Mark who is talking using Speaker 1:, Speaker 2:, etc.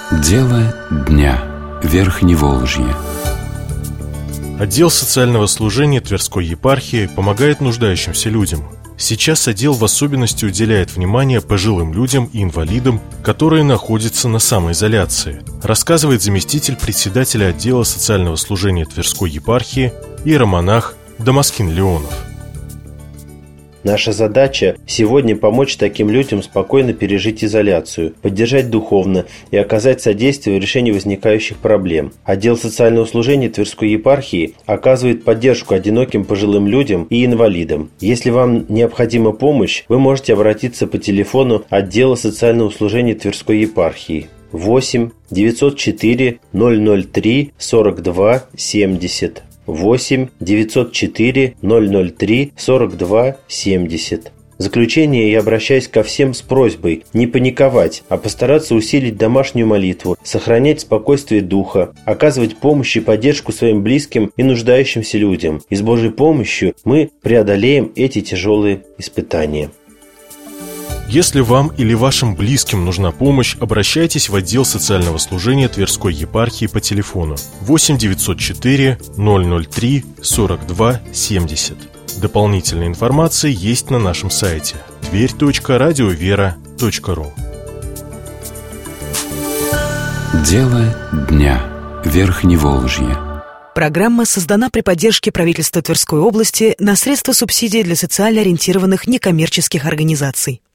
Speaker 1: Дело дня. Верхневолжье.
Speaker 2: Отдел социального служения Тверской епархии помогает нуждающимся людям. Сейчас отдел в особенности уделяет внимание пожилым людям и инвалидам, которые находятся на самоизоляции, рассказывает заместитель председателя отдела социального служения Тверской епархии иеромонах Дамаскин Леонов.
Speaker 3: Наша задача сегодня помочь таким людям спокойно пережить изоляцию, поддержать духовно и оказать содействие в решении возникающих проблем. Отдел социального служения Тверской епархии оказывает поддержку одиноким пожилым людям и инвалидам. Если вам необходима помощь, вы можете обратиться по телефону отдела социального служения Тверской епархии 8 904 003 42 70. 8 904 003 42 70. В заключение я обращаюсь ко всем с просьбой не паниковать, а постараться усилить домашнюю молитву, сохранять спокойствие духа, оказывать помощь и поддержку своим близким и нуждающимся людям. И с Божьей помощью мы преодолеем эти тяжелые испытания.
Speaker 2: Если вам или вашим близким нужна помощь, обращайтесь в отдел социального служения Тверской епархии по телефону 8 904 003 42 70. Дополнительная информация есть на нашем сайте tверь.радиовера.ру.
Speaker 1: Дело дня. Верхневолжье.
Speaker 4: Программа создана при поддержке правительства Тверской области на средства субсидий для социально ориентированных некоммерческих организаций.